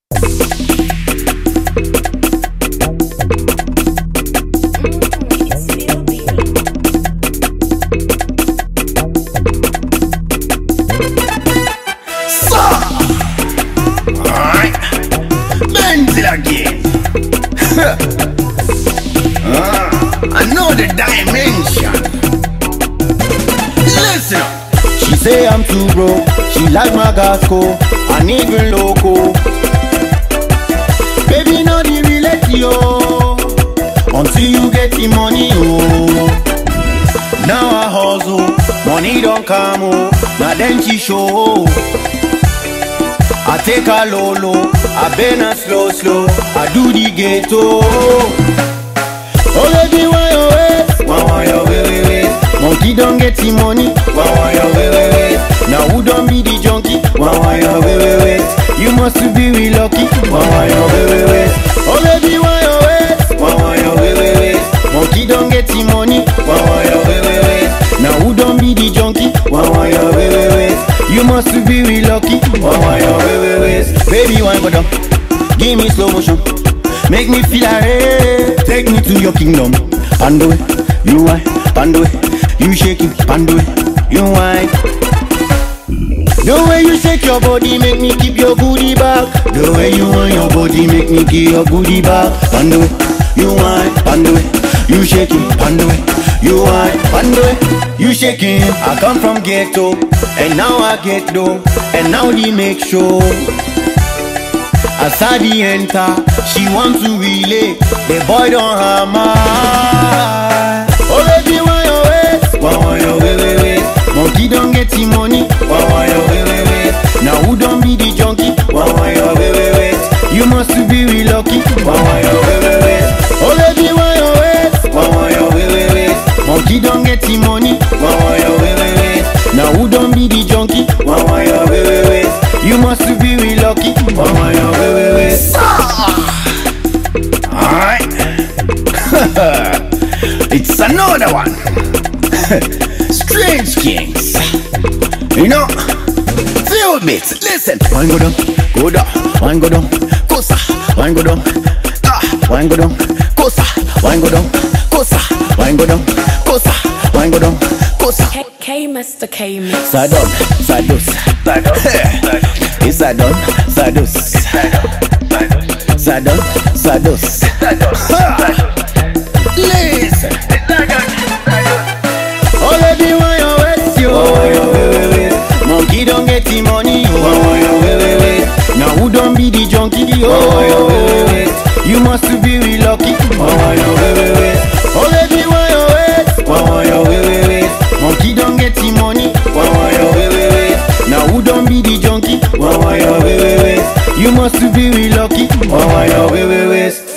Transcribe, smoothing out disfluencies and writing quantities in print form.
Again. Another dimension. Listen up. She say I'm too broke. She like my gasco and even loco. Baby, no the relate yo until you get the money oh. Now I hustle, money don't come oh. Now then she show. I take a low, I bend a slow, I do the ghetto. Oh baby, why you wait? Why you wait? Monkey don't get the money. Why you wait? Now who don't be the junkie? Why you wait? You must be real lucky. Why you wait? Oh baby, why you wait? Why you wait? Monkey don't get the money. Why you wait? Now who don't be the junkie? Why you wait? You must be real lucky. Why you wait? Baby, why go down? Give me slow motion. Make me feel like take me to your kingdom. Pando it, you why? Pando it, you shake it. Pando it, you why? The way you shake your body make me keep your goodie bag. The way you want your body make me give your goodie bag. Pando it, you why? Pando it, you shake it. Pando it, you why? Pando it, you shaking. I come from ghetto and now I get dough and now they make show. As I the enter, she want to relay. The boy don't hammer. Oh baby, why you wait? Why you wait? Monkey don't get the money. Why you wait? Now who don't be the junkie? Why you wait? You must be real lucky. Why you wait? Oh baby, why you wait? Why you wait? Monkey don't get the money. Why you wait? Now who don't be the junkie? Why you wait? You must be real lucky. Why you wait? Alright. It's another one. Strange Kings. You know, few bits. Listen. Wine go down, go down. Wine go down, kosa. Wine go down, wine go down, kosa. Wine go down, kosa. Wine go down, kosa. Wine go down, kosa. Mr. K Mix. Sadon, sadus, it's sadon, sadus, sadon, sadus. Listen. Oh baby, why you wait yo? Monkey don't get the money yo. Now who don't be the junkie yo? You must be real lucky. Oh baby, why you wait? Monkey don't get the money. Now who don't be the junkie? You must be real lucky.